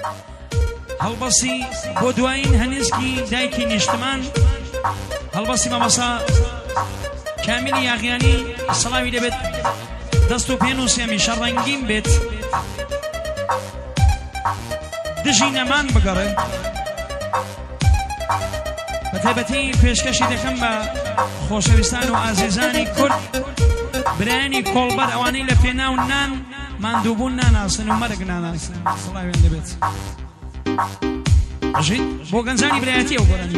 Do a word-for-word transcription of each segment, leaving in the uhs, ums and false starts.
هەڵبەسی بۆ دوایین هەنێزکی دایکی نیشتمان هەڵبەسی مامەسا کامیلی یاغیانی سەڵاوی دەبێت دەست و پێ نووسێمی شەڕەنگیم بێت دژی نەمان بگەڕێ بە تایبەتی پێشکەشی دەکەم بە خۆشەویستان و ئازیزانی کورد برایانی کۆڵبەر ئەوانەی لە پێناو نان ماندووبوون ناناسن و مەرگ ناناسن سەڵاویان دەبێت ژیت بۆ گەنجانی برایەتی ئەو گۆرانی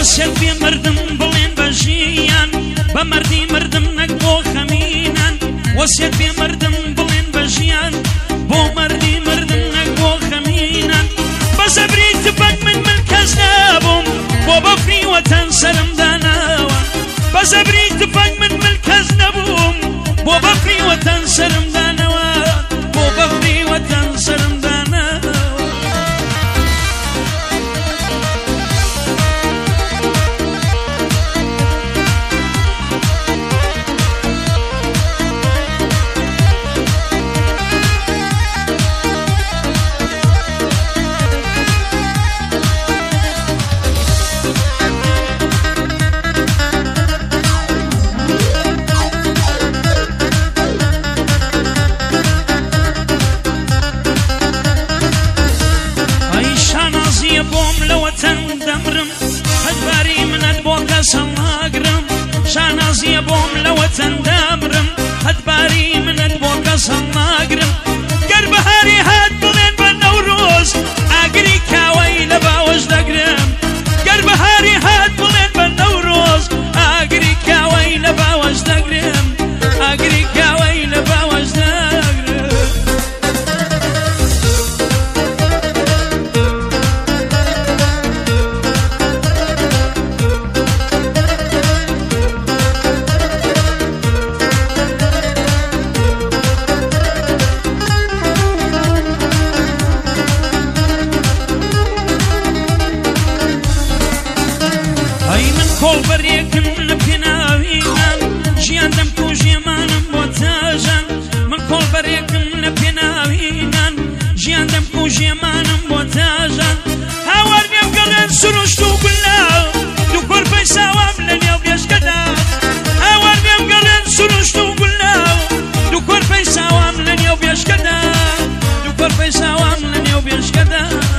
وەسیەت بێ مردم بڵێن بە ژیان بە مەردی مردم نەک بۆ خەمینان وەسیەت بێ مردم بڵێن بە ژیان بۆ مەردی مردم نەک بۆ خەمینان بە زەبری تفەنگ من من کەس نەبووم بۆ بەفری وەتەن سەرم داناوە بە زەبری تفەنگ من من کەس نەبووم بۆ بەفری وەتەن سەرم دانەوە بۆ بەفری وەتەن سەرم داناوە بۆم لەوە چەند دەمرم هەجباری منەت بۆ کەسم ناگرم شانازیە بۆم لەوە چەند دەمرم هەجباری منەت بۆ کەسم ناگرم گەر بەهاری هات بڵێن بە نەورۆز ئاگری کاوەی لە باوەش دەگرم گەر بەهاری هات بڵێن بە نەورۆز ئاگری کاوەی لە باوەش دەگرم ئاگری کاوەی لە باوەش دەگرم کۆڵبەرێکم لە پێناوینان ژیان دەمکە و ژێمانم بۆ تاژان من کۆڵبەرێکم لە پێناوینان ژیان دەمکە و ژێمانم بۆ تاژان هاوار نێو گەڵێن سروشت و گولاو دوو کۆرپەی ساوام لە نێو بێشکەدا هاوار نێو گەڵێن سروشت و گولاو دوو کۆرپەی ساوام لە نێو بێشکەدا دوو کۆرپەی ساوام لە نێو بێشکەدا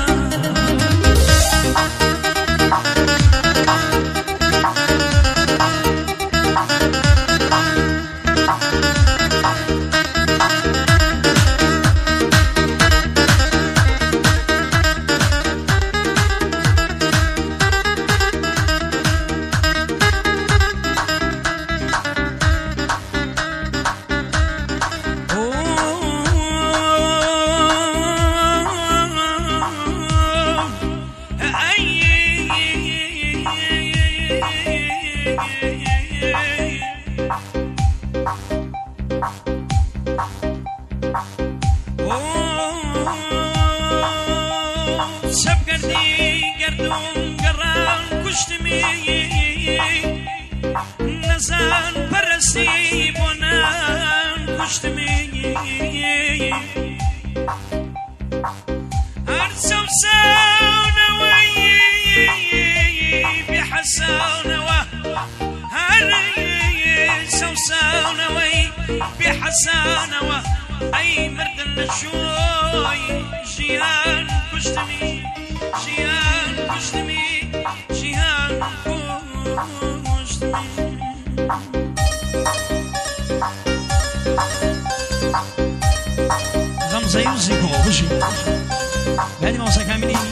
نەزان پەرستی بۆ نان کوشتمی هەر سەوساونەوەی بێحەساونەوە هەر سەوساونەوەی بێحەسانەوە ئەی مردن لە شۆی ژیان کوشتمی ژیان کوشتمی ژیان کوشتمی غەمزەی و زیبۆ بژی بەنی ماوسەکان بینین